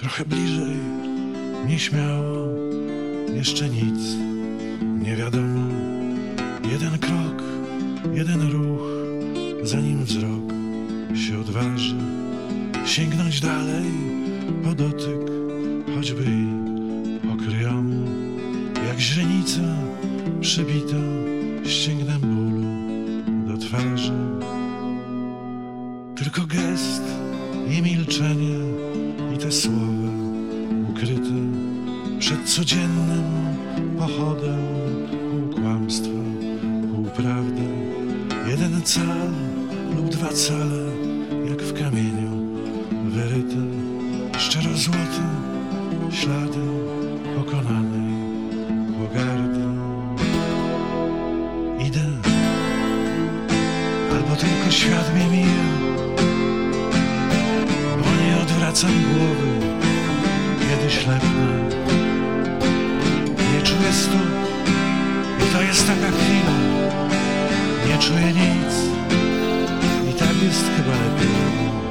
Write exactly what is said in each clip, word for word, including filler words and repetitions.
Trochę bliżej, nieśmiało, jeszcze nic nie wiadomo. Jeden krok, jeden ruch, zanim wzrok się odważy sięgnąć dalej po dotyk, choćby i pokryjomu. Jak źrenica przybita ścięgnem bólu do twarzy. Tylko gest i milczenie i te słowa ukryte przed codziennym pochodem pół kłamstwa, pół prawdy. Jeden cal lub dwa cale, jak w kamieniu wyryte, szczero złote ślady pokonanej pogardy. Idę, albo tylko świat mnie mija, bo nie odwracam głowy, kiedy ślepnę. Nie czuję stóp i to jest taka chwila. Nie czuję nic i tak jest chyba lepiej.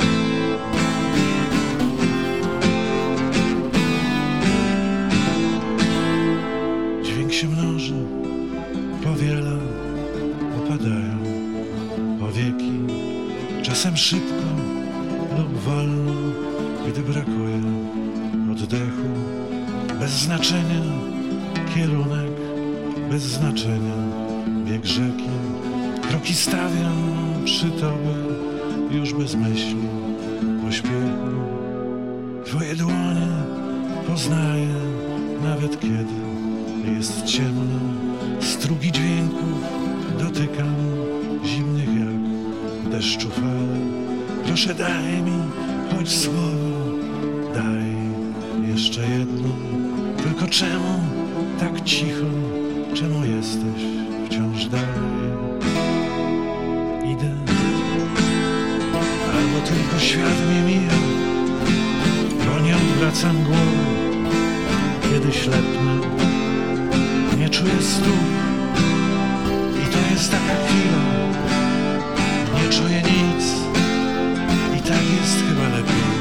Dźwięk się mnoży, powiela, opadają powieki. Czasem szybko lub wolno, gdy brakuje oddechu. Bez znaczenia kierunek, bez znaczenia bieg rzeki. Kroki stawiam przy tobie, już bez myśli, pośpiechu. Twoje dłonie poznaję, nawet kiedy jest ciemno. Strugi dźwięków dotykam, zimnych jak deszczu fale. Proszę, daj mi choć słowo, daj jeszcze jedno. Tylko czemu tak cicho, czemu jesteś wciąż dalej? Idę, albo tylko świat mnie mija, bo nie odwracam głowy, kiedy ślepnę. Nie czuję stóp i to jest taka chwila. Nie czuję nic i tak jest chyba lepiej.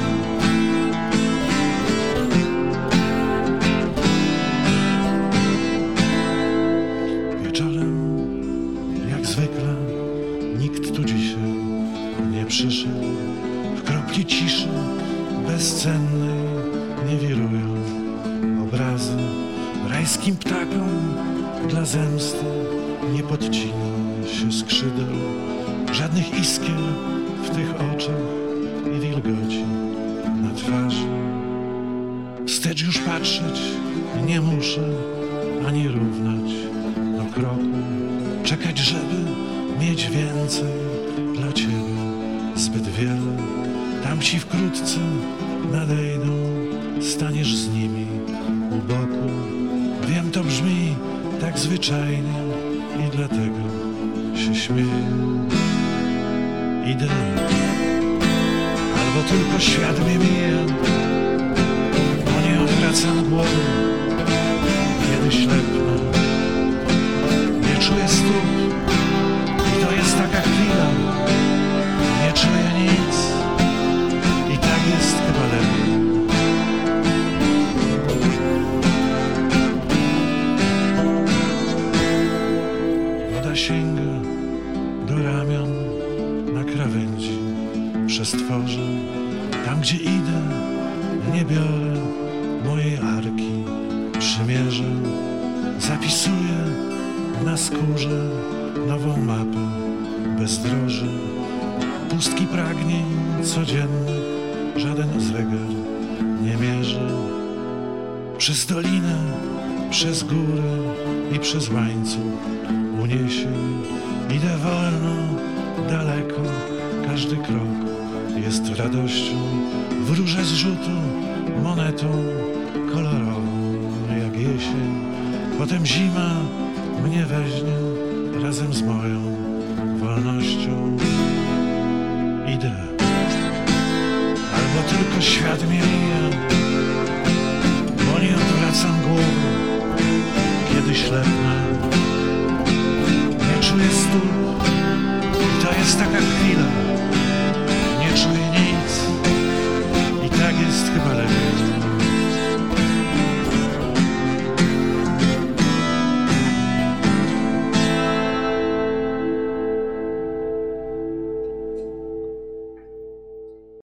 Wieczorem, jak zwykle, nikt tu dzisiaj nie przyszedł. W kropli ciszy bezcennej nie wirują obrazy. Rajskim ptakom dla zemsty nie podcina się skrzydeł. Żadnych iskier w tych oczach i wilgoci na twarzy. Wstecz już patrzeć nie muszę, ani równać do kroku. Czekać, żeby mieć więcej dla ciebie, zbyt wiele. Tamci wkrótce nadejdą, staniesz z nimi u boku. Wiem, to brzmi tak zwyczajnie i dlatego się śmieję. Idę, albo tylko świat mnie mija, bo nie odwracam głowy, kiedy ślepnę. Nie czuję stóp i to jest taka chwila. Nie czuję nic i tak jest chyba lepiej. Woda sięga do ramion na krawędzi przestworzę. Tam, gdzie idę, nie biorę mojej arki. Przymierzę, zapisuję na skórze nową mapę bezdroży. Pustki pragnień codziennych żaden zegar nie mierzy. Przez dolinę, przez góry i przez łańcuch uniesień idę wolno, daleko. Każdy krok jest radością. Wróżę z rzutu monetą kolorową jak jesień. Potem zima mnie weźmie razem z moją wolnością. Idę, albo tylko świat mnie mija, bo nie odwracam głowy, kiedy ślepnę. Nie czuję stóp i to jest taka chwila.